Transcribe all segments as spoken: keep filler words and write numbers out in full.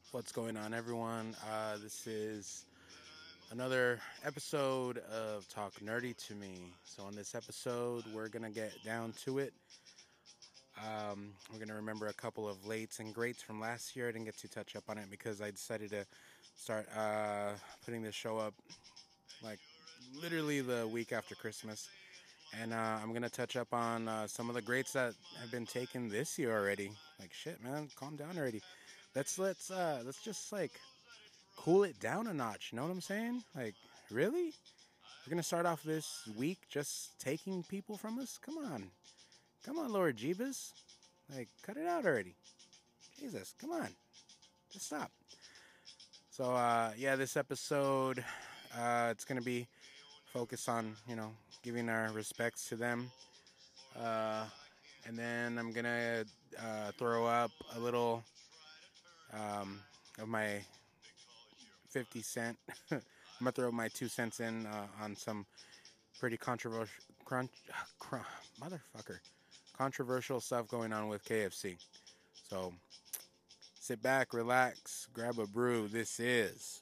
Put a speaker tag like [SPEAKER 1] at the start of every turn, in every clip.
[SPEAKER 1] What's going on, everyone? Uh, this is another episode of Talk Nerdy to Me. So, on this episode, we're going to get down to it. Um, we're going to remember a couple of lates and greats from last year. I didn't get to touch up on it because I decided to start uh, putting this show up like literally the week after Christmas. And uh, I'm going to touch up on uh, some of the greats that have been taken this year already. Like, shit, man, calm down already. Let's let's uh let's just like cool it down a notch. You know what I'm saying? Like, really? We're gonna start off this week just taking people from us? Come on, come on, Lord Jeebus. Like, cut it out already. Jesus, come on, just stop. So, uh, yeah, this episode, uh, it's gonna be focused on you know giving our respects to them, uh, and then I'm gonna uh, throw up a little um, of my fifty cent. I'm gonna throw my two cents in uh, on some pretty controversial, crunch, cr- motherfucker, controversial stuff going on with K F C. So sit back, relax, grab a brew. This is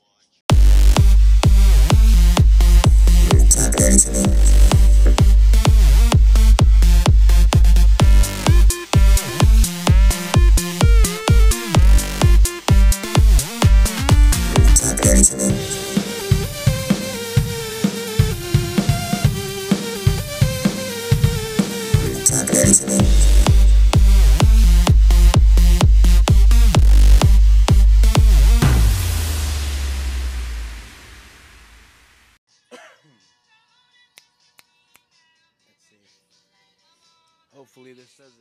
[SPEAKER 1] let's see. Hopefully this doesn't.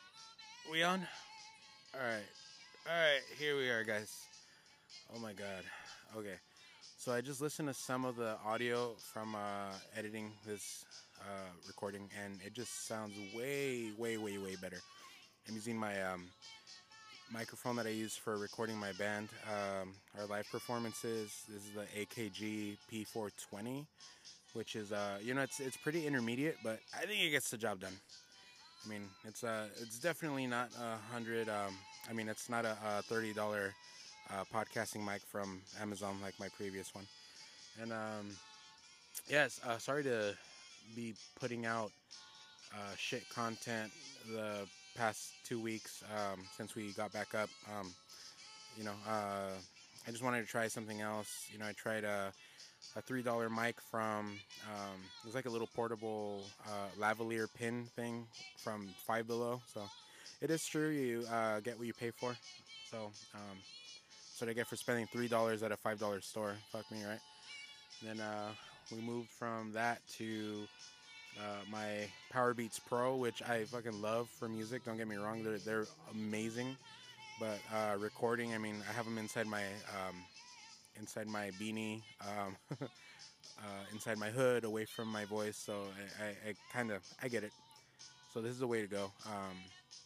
[SPEAKER 1] We on? All right, all right. Here we are, guys. Oh my god. Okay. So I just listened to some of the audio from uh, editing this uh, recording, and it just sounds way, way, way, way better. I'm using my um, microphone that I use for recording my band, um, our live performances. This is the A K G P four twenty, which is, uh, you know, it's it's pretty intermediate, but I think it gets the job done. I mean, it's uh, it's definitely not a hundred. Um, I mean, it's not a, a thirty dollar uh, podcasting mic from Amazon like my previous one. And um, yes, uh, sorry to be putting out uh, shit content the past two weeks um, since we got back up. Um, you know, uh, I just wanted to try something else. You know, I tried a, a three dollar mic from um, it was like a little portable uh, lavalier pin thing from Five Below. So it is true, you uh, get what you pay for. So um, that's what I get for spending three dollars at a five dollar store. Fuck me, right? Then uh, we moved from that to uh, my Powerbeats Pro, which I fucking love for music. Don't get me wrong; they're they're amazing. But uh, recording, I mean, I have them inside my um, inside my beanie, um, uh, inside my hood, away from my voice. So I, I, I kind of I get it. So this is the way to go. Um,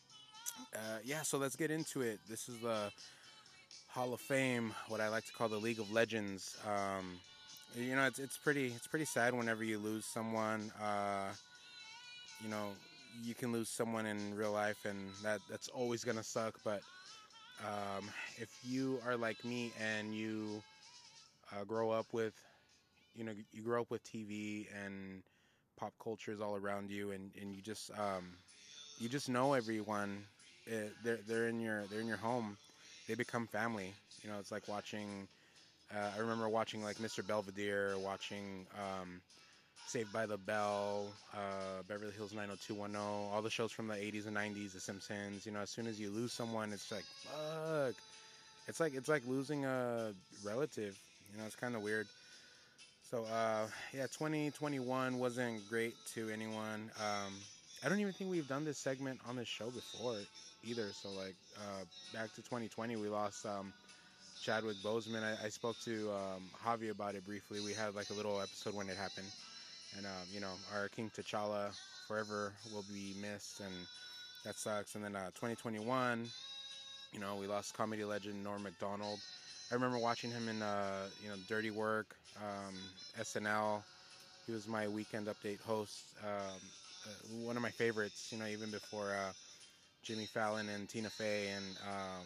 [SPEAKER 1] uh, yeah. So let's get into it. This is the Hall of Fame, what I like to call the League of Legends. Um, you know, it's it's pretty it's pretty sad whenever you lose someone. Uh, you know, you can lose someone in real life, and that that's always gonna suck. But um, if you are like me and you uh, grow up with, you know, you grow up with T V and pop culture is all around you, and, and you just um, you just know everyone. Uh they're they're in your they're in your home. They become family. You know, it's like watching. Uh, I remember watching like Mister Belvedere, watching um, Saved by the Bell, uh, Beverly Hills nine oh two one oh, all the shows from the eighties and nineties, The Simpsons. You know, as soon as you lose someone, it's like fuck. It's like it's like losing a relative. You know, it's kind of weird. So uh, yeah, twenty twenty-one wasn't great to anyone. Um, I don't even think we've done this segment on this show before either. So like uh, back to twenty twenty, we lost um, Chadwick Boseman. I, I spoke to um, Javi about it briefly. We had like a little episode when it happened, and um, you know, our King T'Challa forever will be missed, and that sucks. And then uh, twenty twenty-one, you know, we lost comedy legend Norm Macdonald. I remember watching him in uh, you know Dirty Work, um, S N L. He was my Weekend Update host. Um, uh, one of my favorites. You know, even before uh, Jimmy Fallon and Tina Fey and um,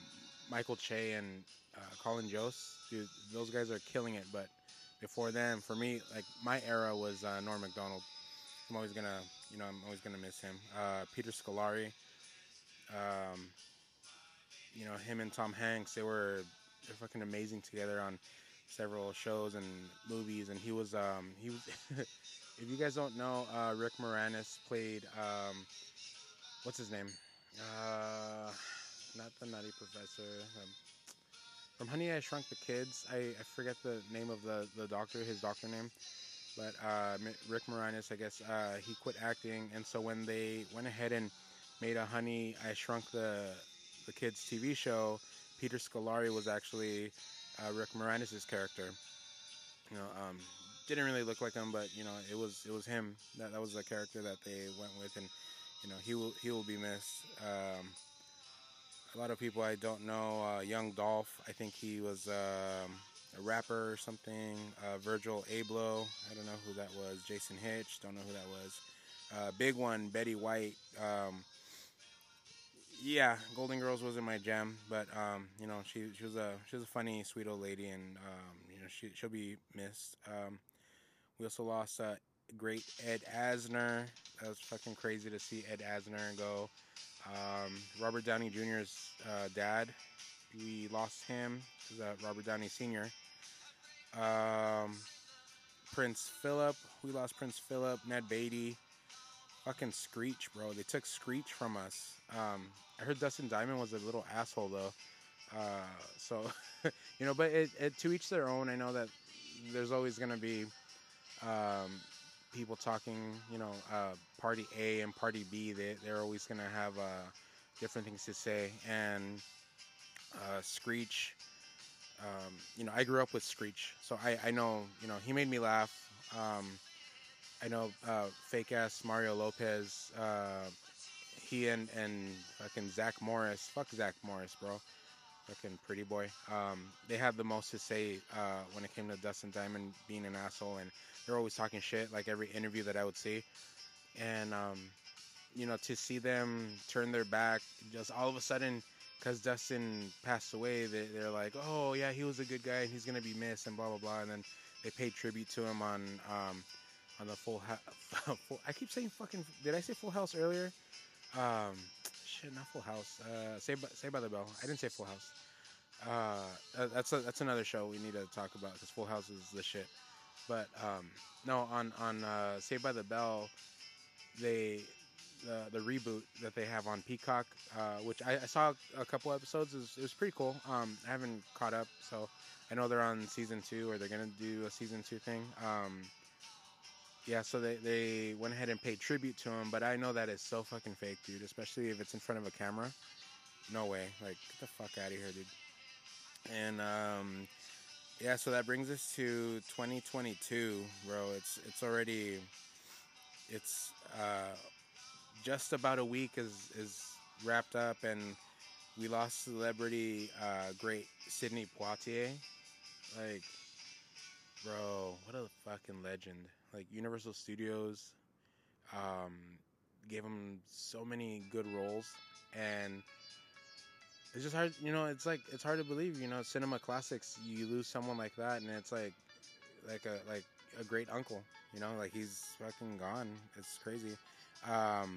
[SPEAKER 1] Michael Che and uh, Colin Jost, dude, those guys are killing it. But before them, for me, like my era was uh, Norm Macdonald. I'm always gonna, you know, I'm always gonna miss him. Uh, Peter Scolari, um, you know, him and Tom Hanks, they were they're fucking amazing together on several shows and movies. And he was, um, he was. If you guys don't know, uh, Rick Moranis played, um, what's his name? Uh, not the Nutty Professor. Um, from Honey, I Shrunk the Kids. I, I forget the name of the, the doctor, his doctor name. But uh, Rick Moranis, I guess, uh, he quit acting. And so when they went ahead and made a Honey, I Shrunk the, the Kids T V show, Peter Scolari was actually uh, Rick Moranis' character. You know, um, didn't really look like him, but you know, it was it was him. That that was the character that they went with, and you know, he will he will be missed. Um, a lot of people I don't know. Uh, Young Dolph, I think he was um, a rapper or something. Uh, Virgil Abloh, I don't know who that was. Jason Hitch, don't know who that was. Uh, big one, Betty White. Um, yeah, Golden Girls wasn't my jam, but um, you know, she she was a she was a funny, sweet old lady, and um, you know, she she'll be missed. Um, we also lost uh, great Ed Asner. That was fucking crazy to see Ed Asner go. Um, Robert Downey Junior's uh, dad, we lost him. This is uh, Robert Downey Senior Um, Prince Philip, we lost Prince Philip. Ned Beatty, fucking Screech, bro. They took Screech from us. Um, I heard Dustin Diamond was a little asshole though. Uh, so, you know, but it, it, to each their own. I know that there's always gonna be um, people talking, you know, uh, party A and party B. They they're always gonna have uh, different things to say. And uh, Screech, um, you know, I grew up with Screech, so I I know, you know, he made me laugh. Um, I know uh, fake ass Mario Lopez. Uh, he and and fucking Zach Morris. Fuck Zach Morris, bro. Fucking pretty boy. Um, they had the most to say uh, when it came to Dustin Diamond being an asshole, and they're always talking shit like every interview that I would see. And um, you know, to see them turn their back just all of a sudden because Dustin passed away, they, they're like, oh yeah, he was a good guy and he's gonna be missed and blah blah blah. And then they paid tribute to him on um, on the Full House. I keep saying fucking. Did I say Full House earlier? Um, shit, not Full House. Uh, Saved by, Saved by the Bell. I didn't say Full House. Uh, that's a, that's another show we need to talk about because Full House is the shit. But um, no, on on uh, Saved by the Bell, they the the reboot that they have on Peacock, uh, which I, I saw a couple episodes. It was, it was pretty cool. Um, I haven't caught up, so I know they're on season two or they're gonna do a season two thing. Um, Yeah, so they, they went ahead and paid tribute to him, but I know that is so fucking fake, dude, especially if it's in front of a camera. No way. Like, get the fuck out of here, dude. And, um, yeah, so that brings us to twenty twenty-two, bro. It's it's already, it's uh, just about a week is, is wrapped up, and we lost celebrity uh, great Sidney Poitier. Like, bro, what a fucking legend. Like, Universal Studios um, gave him so many good roles, and it's just hard, you know, it's like, it's hard to believe, you know, cinema classics, you lose someone like that, and it's like, like a, like a great uncle, you know, like he's fucking gone. It's crazy. Um,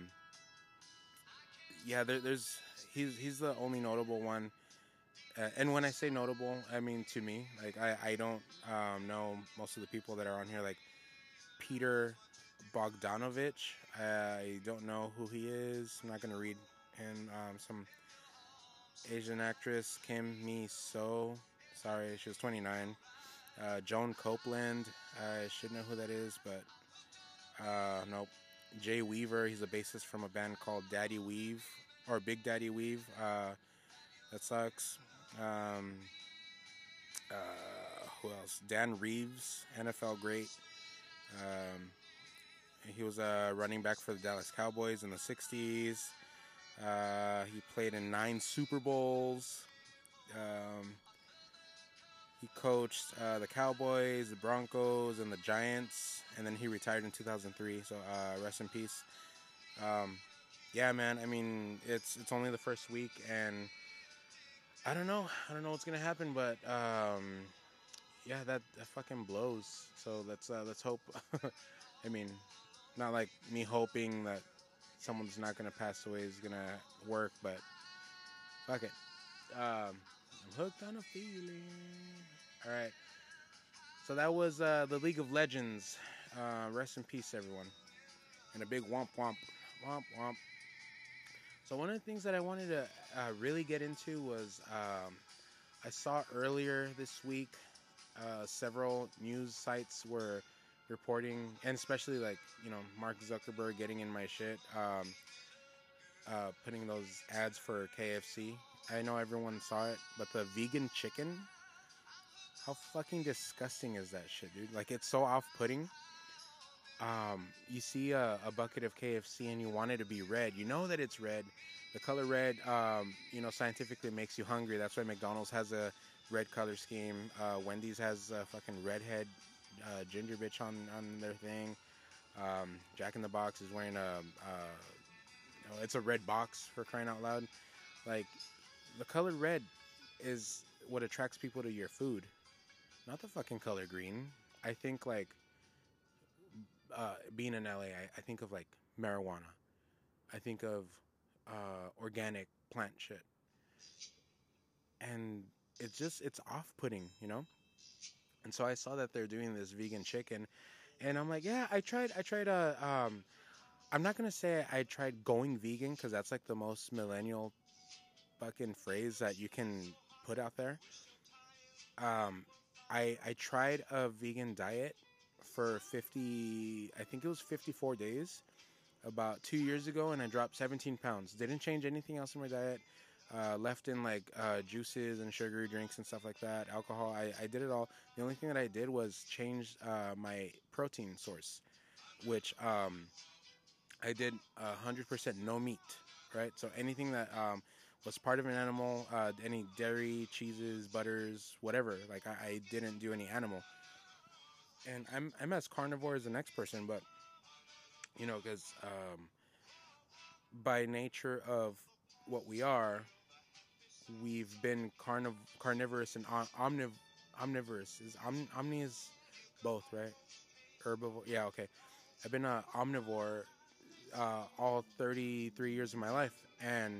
[SPEAKER 1] yeah, there, there's, he's, he's the only notable one. Uh, and when I say notable, I mean to me. Like, I, I don't um, know most of the people that are on here. Like, Peter Bogdanovich. I don't know who he is. I'm not going to read him. Um, some Asian actress, Kim Mi So. Sorry, she was twenty-nine. Uh, Joan Copeland. I should know who that is, but uh, nope. Jay Weaver. He's a bassist from a band called Daddy Weave. Or Big Daddy Weave. Uh, that sucks. Um, uh, who else? Dan Reeves, N F L great. Um, he was a running back for the Dallas Cowboys in the sixties. Uh, he played in nine Super Bowls. Um, he coached uh, the Cowboys, the Broncos, and the Giants. And then he retired in two thousand three. So uh, rest in peace. Um, yeah, man. I mean, it's it's only the first week, and I don't know. I don't know what's gonna happen, but um, yeah, that, that fucking blows. So let's uh, let's hope. I mean, not like me hoping that someone's not gonna pass away is gonna work, but fuck it. Um, I'm hooked on a feeling. All right. So that was uh, the League of Legends. Uh, rest in peace, everyone. And a big womp womp, womp womp. So one of the things that I wanted to uh, really get into was um, I saw earlier this week uh, several news sites were reporting, and especially like you know Mark Zuckerberg getting in my shit, um, uh, putting those ads for K F C. I know everyone saw it, but the vegan chicken, how fucking disgusting is that shit, dude? Like it's so off-putting. Um, you see a, a bucket of K F C and you want it to be red. You know that it's red. The color red, um, you know, scientifically makes you hungry. That's why McDonald's has a red color scheme. Uh, Wendy's has a fucking redhead uh, ginger bitch on, on their thing. Um, Jack in the Box is wearing a, uh, you know, it's a red box for crying out loud. Like, the color red is what attracts people to your food, not the fucking color green. I think, like, uh, being in L A, I, I think of, like, marijuana. I think of uh, organic plant shit. And it's just, it's off-putting, you know? And so I saw that they're doing this vegan chicken, and I'm like, yeah, I tried, I tried, uh, um, I'm not gonna say I tried going vegan, because that's, like, the most millennial fucking phrase that you can put out there. Um, I I tried a vegan diet for fifty, I think it was fifty-four days, about two years ago, and I dropped seventeen pounds. Didn't change anything else in my diet. Uh, left in like uh, juices and sugary drinks and stuff like that, alcohol. I, I did it all. The only thing that I did was change uh, my protein source, which um, I did one hundred percent no meat, right? So anything that um, was part of an animal, uh, any dairy, cheeses, butters, whatever. Like I, I didn't do any animal. And I'm I'm as carnivore as the next person, but you know, because um, by nature of what we are, we've been carniv- carnivorous and om- omniv- omnivorous. Is om- omni is both, right? Herbivore. Yeah, okay. I've been a omnivore uh, all thirty-three years of my life, and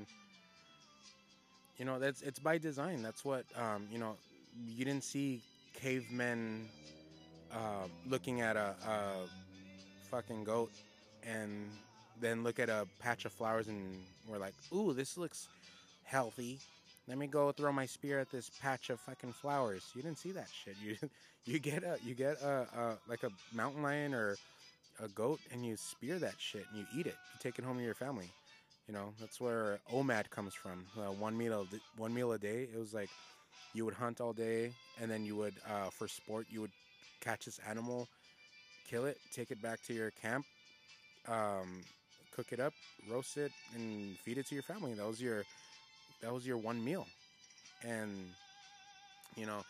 [SPEAKER 1] you know that's it's by design. That's what um, you know. You didn't see cavemen uh, looking at a, a fucking goat and then look at a patch of flowers and we're like, ooh, this looks healthy. Let me go throw my spear at this patch of fucking flowers. You didn't see that shit. You you get a you get a, a like a mountain lion or a goat and you spear that shit and you eat it. You take it home to your family. You know that's where O M A D comes from. Uh, one meal one meal a day. It was like you would hunt all day and then you would uh, for sport you would catch this animal, kill it, take it back to your camp, um, cook it up, roast it, and feed it to your family. That was your that was your one meal, and you know,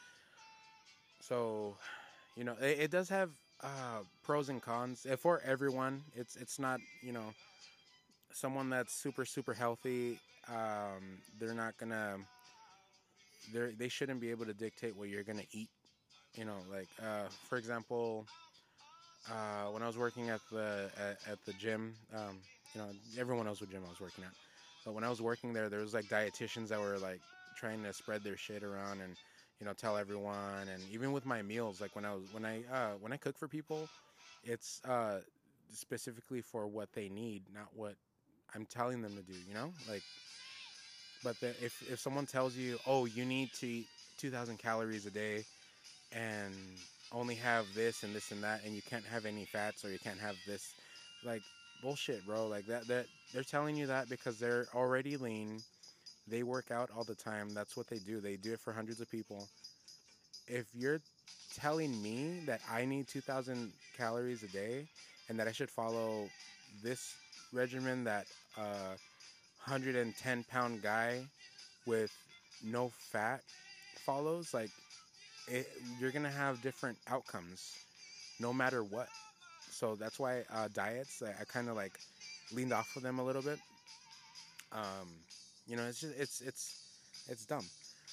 [SPEAKER 1] so you know, it, it does have uh, pros and cons uh, for everyone. It's it's not you know someone that's super super healthy. Um, they're not gonna they they shouldn't be able to dictate what you're gonna eat. You know, like uh, for example, uh, when I was working at the at, at the gym, um, you know, everyone knows what gym I was working at. But when I was working there, there was like dietitians that were like trying to spread their shit around and you know tell everyone. And even with my meals, like when I was when I uh, when I cook for people, it's uh, specifically for what they need, not what I'm telling them to do. You know, like. But the, if if someone tells you, oh, you need to eat two thousand calories a day and only have this and this and that, and you can't have any fats or you can't have this, like bullshit, bro. Like that that they're telling you that because they're already lean. They work out all the time. That's what they do. They do it for hundreds of people. If you're telling me that I need two thousand calories a day and that I should follow this regimen that a one hundred ten pound guy with no fat follows, like it, you're gonna have different outcomes no matter what. So that's why uh, diets, I, I kind of like leaned off of them a little bit. Um, you know, it's just it's it's it's dumb.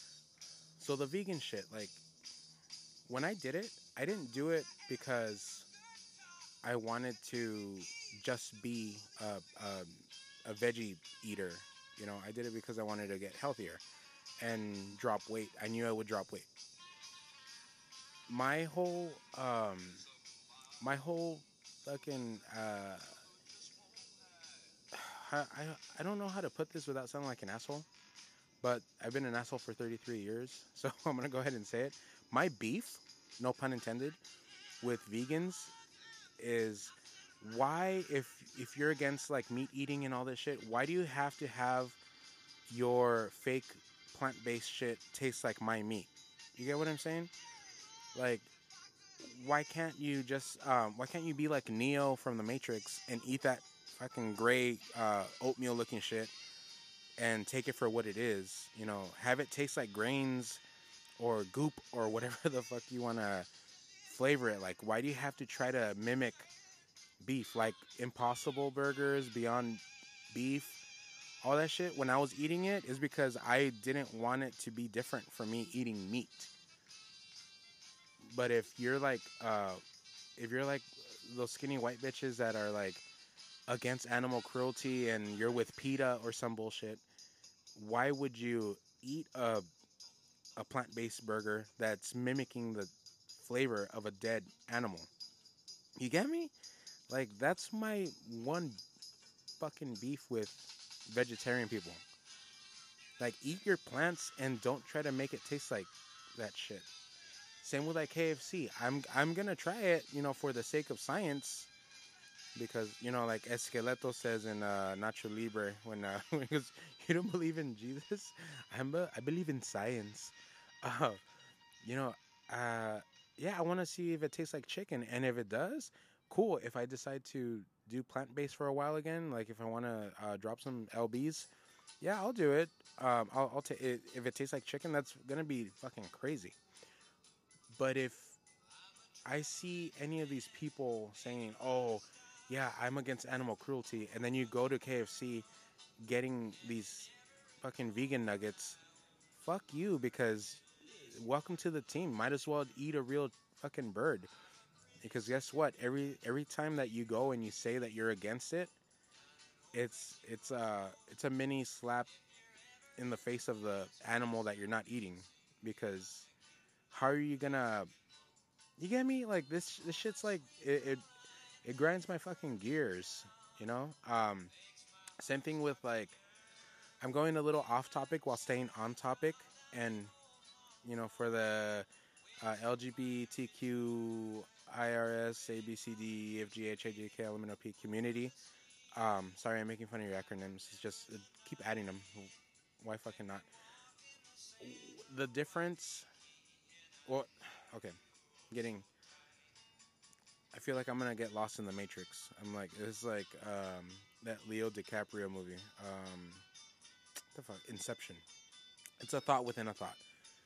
[SPEAKER 1] So the vegan shit, like, when I did it, I didn't do it because I wanted to just be a, a, a veggie eater. You know, I did it because I wanted to get healthier and drop weight. I knew I would drop weight. My whole, um, my whole fucking, uh, I, I, I don't know how to put this without sounding like an asshole, but I've been an asshole for thirty-three years, so I'm going to go ahead and say it. My beef, no pun intended, with vegans is why, if if you're against like meat eating and all this shit, why do you have to have your fake plant-based shit taste like my meat? You get what I'm saying? Like, why can't you just um, why can't you be like Neo from the Matrix and eat that fucking gray uh, oatmeal looking shit and take it for what it is? You know, have it taste like grains or goop or whatever the fuck you want to flavor it like. Why do you have to try to mimic beef? Like Impossible Burgers, Beyond Beef, all that shit, when I was eating it, is because I didn't want it to be different from me eating meat. But if you're like, uh, if you're like those skinny white bitches that are like against animal cruelty and you're with PETA or some bullshit, why would you eat a a plant-based burger that's mimicking the flavor of a dead animal? You get me? Like, that's my one fucking beef with vegetarian people. Like, eat your plants and don't try to make it taste like that shit. Same with like K F C. I'm I'm gonna try it, you know, for the sake of science, because, you know, like Esqueleto says in uh, Nacho Libre, when uh, when he goes, "You don't believe in Jesus? I'm a, I believe in science." Uh, you know, uh, yeah, I want to see if it tastes like chicken, and if it does, cool. If I decide to do plant-based for a while again, like if I want to uh, drop some L Bs, yeah, I'll do it. Um, I'll, I'll take it if it tastes like chicken. That's gonna be fucking crazy. But if I see any of these people saying, "Oh, yeah, I'm against animal cruelty," and then you go to K F C getting these fucking vegan nuggets, fuck you, because welcome to the team. Might as well eat a real fucking bird. Because guess what? Every every time that you go and you say that you're against it, it's it's a it's a mini slap in the face of the animal that you're not eating. Because how are you gonna? You get me? Like this this shit's like it it, it grinds my fucking gears. You know. Um, same thing with like, I'm going a little off topic while staying on topic, and you know, for the uh, L G B T Q I R S A B C D E F G H I J K L M N O P community. Um, sorry, I'm making fun of your acronyms. It's just uh, keep adding them. Why fucking not? The difference. Well, okay, getting. I feel like I'm gonna get lost in the Matrix. I'm like, it's like um, that Leo DiCaprio movie. Um, the fuck, Inception. It's a thought within a thought.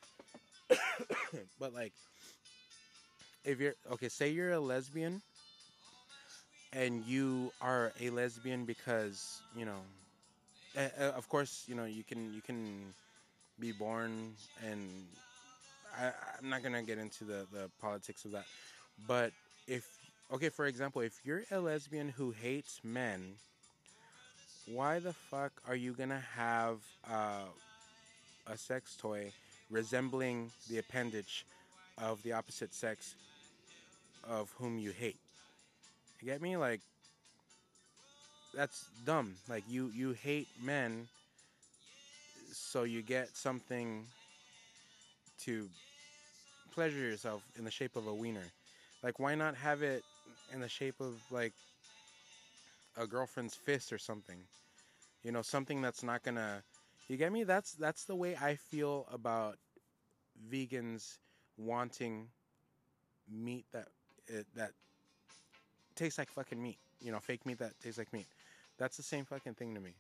[SPEAKER 1] But like, if you're okay, say you're a lesbian, and you are a lesbian because, you know, uh, of course, you know, you can you can be born, and I, I'm not gonna get into the the politics of that. But if okay, for example, if you're a lesbian who hates men, why the fuck are you gonna have uh, a sex toy resembling the appendage of the opposite sex of whom you hate? You get me? Like, that's dumb. Like, you you hate men, so you get something to pleasure yourself in the shape of a wiener. Like, why not have it in the shape of like a girlfriend's fist or something? You know, something that's not gonna. You get me? That's that's the way I feel about vegans wanting meat that it, that tastes like fucking meat. You know, fake meat that tastes like meat. That's the same fucking thing to me.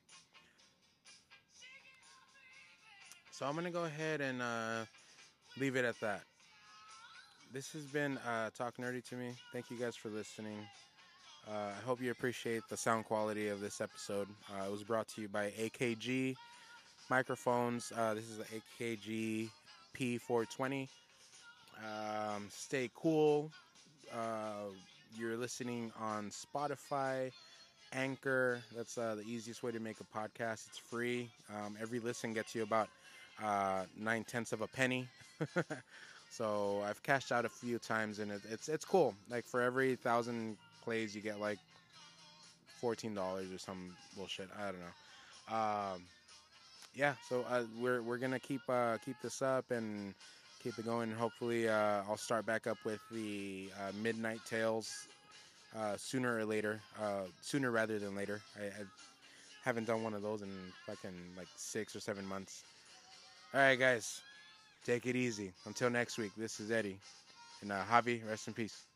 [SPEAKER 1] So I'm gonna go ahead and uh, leave it at that. This has been uh, Talk Nerdy to Me. Thank you guys for listening. Uh, I hope you appreciate the sound quality of this episode. Uh, it was brought to you by A K G Microphones. Uh, this is the A K G P four twenty. Um, stay cool. Uh, you're listening on Spotify, Anchor. That's uh, the easiest way to make a podcast. It's free. Um, every listen gets you about uh, nine tenths of a penny. So I've cashed out a few times, and it, it's it's cool. Like for every thousand plays, you get like fourteen dollars or some bullshit. I don't know. Um, yeah. So uh, we're we're gonna keep uh, keep this up and keep it going. Hopefully, uh, I'll start back up with the uh, Midnight Tales uh, sooner or later. Uh, sooner rather than later. I, I haven't done one of those in fucking like six or seven months. All right, guys. Take it easy. Until next week, this is Eddie. And uh, Javi, rest in peace.